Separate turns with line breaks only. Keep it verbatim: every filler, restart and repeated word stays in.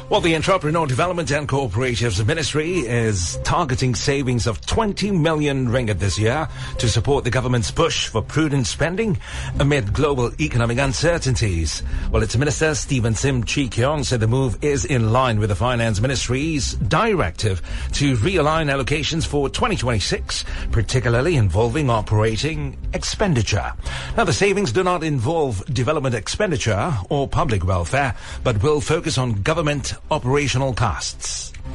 Well, the Entrepreneur Development and Cooperatives Ministry is targeting savings of twenty million ringgit this year to support the government's push for prudent spending amid global economic uncertainties. Well, its Minister Stephen Sim Chi Keong said the move is in line with the Finance Ministry's directive to realign allocations for twenty twenty-six, particularly involving operating expenditure. Now, the savings do not involve development expenditure or public welfare, but will focus on government operational costs.